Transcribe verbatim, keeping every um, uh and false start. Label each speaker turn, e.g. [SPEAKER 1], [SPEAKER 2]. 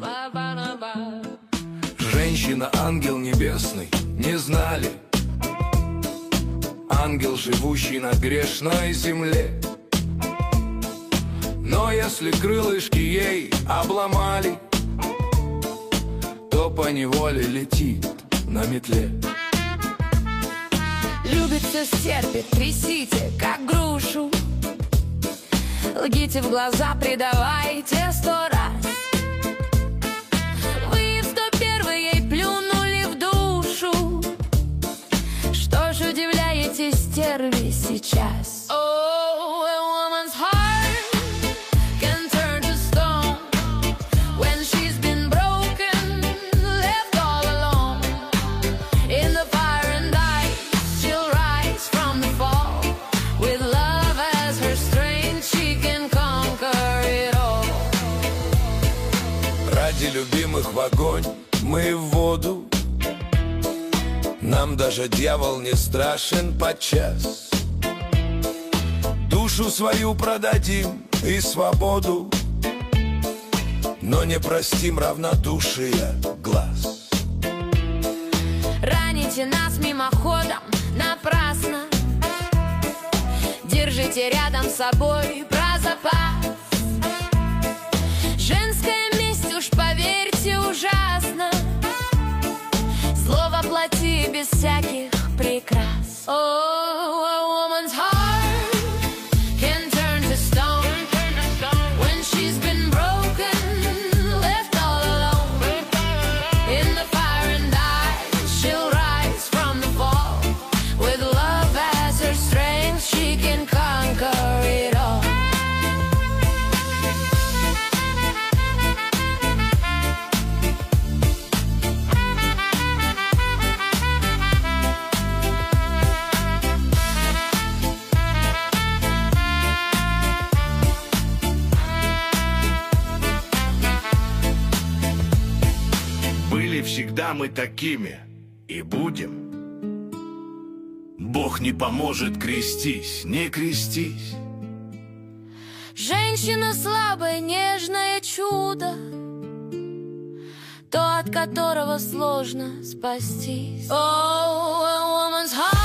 [SPEAKER 1] Женщина, ангел небесный, не знали. Ангел, живущий на грешной земле. Но если крылышки ей обломали, то поневоле летит на метле.
[SPEAKER 2] Любит, все стерпит, трясите, как грушу. Лгите в глаза, предавайте сто раз. Вы в сто первый ей плюнули в душу. Что ж удивляетесь, стерви, сейчас? Oh, a woman's heart can turn to stone when she's been broken, left all alone. In the fire and ice, she'll rise from the fall. With love as her strength, she can conquer it all.
[SPEAKER 1] Ради любимых в огонь, мы в воду. Нам даже дьявол не страшен подчас. Душу свою продадим и свободу, но не простим равнодушия глаз.
[SPEAKER 2] Раните нас мимоходом напрасно. Держите рядом с собой про запас. Женская месть, уж поверьте, ужасно. Зло воплоти без всяких прикрас. Oh, a woman's heart can turn to stone when she's been broken, left all alone. In the fire and ice, she'll rise from the fall. With love as her strength, she can conquer it all.
[SPEAKER 3] Были всегда мы такими и будем. Бог не поможет, крестись, не крестись.
[SPEAKER 2] Женщина слабое, нежное чудо, то, от которого сложно спастись. Oh, a woman's heart